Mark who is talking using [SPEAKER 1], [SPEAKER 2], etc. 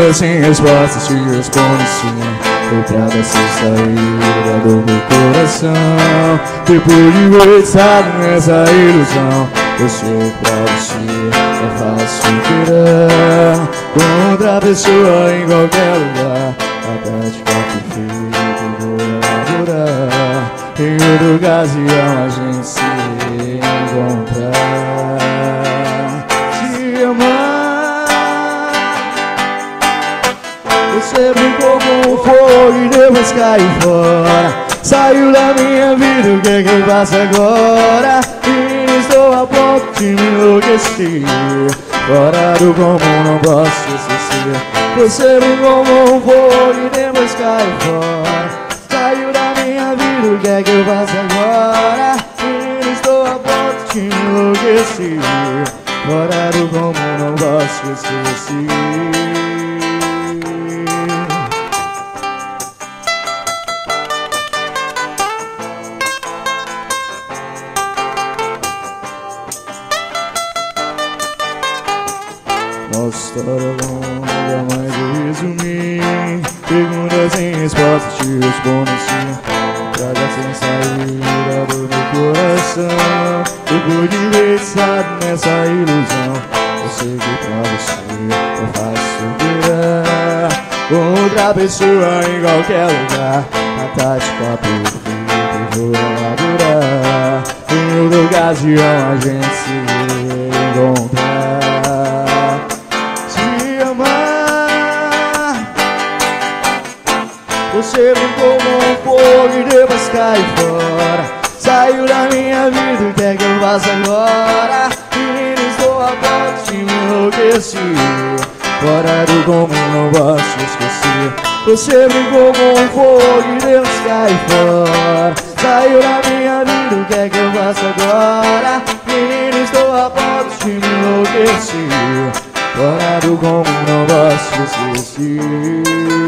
[SPEAKER 1] sem resposta te responde sim. Coitada sem saída do meu coração. Depois de versado nessa ilusão, eu sei pra você é fácil querer com outra pessoa em qualquer lugar. A prática perfeita eu vou elaborar. Em outra ocasião a gente se encontrar. Te amar. Você brincou com o fogo e depois caiu fora. Saiu da minha vida, o que é que eu faço agora? E estou a ponto de me enlouquecer. Fora do comum não posso te esquecer. Você brincou com o fogo e depois caiu fora. Saiu da minha vida, o que é que eu faço agora? E estou a ponto de me enlouquecer. Fora do comum não posso te esquecer. Nossa história longa, mas eu resumi. Perguntas sem resposta te respondo sim. Traga sem saída do meu coração. Depois de versado nessa ilusão, eu sei que pra você é fácil virar com outra pessoa em qualquer lugar. A tática perfeita eu vou elaborar. Em outra ocasião a gente se encontrar. Você brincou com o fogo e depois caiu fora. Saiu da minha vida, o que é que eu faço agora? Menina, estou a ponto de me enlouquecer. Fora do comum não posso te esquecer. Você brincou com o fogo e depois caiu fora. Saiu da minha vida, o que é que eu faço agora? Menina, estou a ponto de me enlouquecer. Fora do comum não posso te esquecer.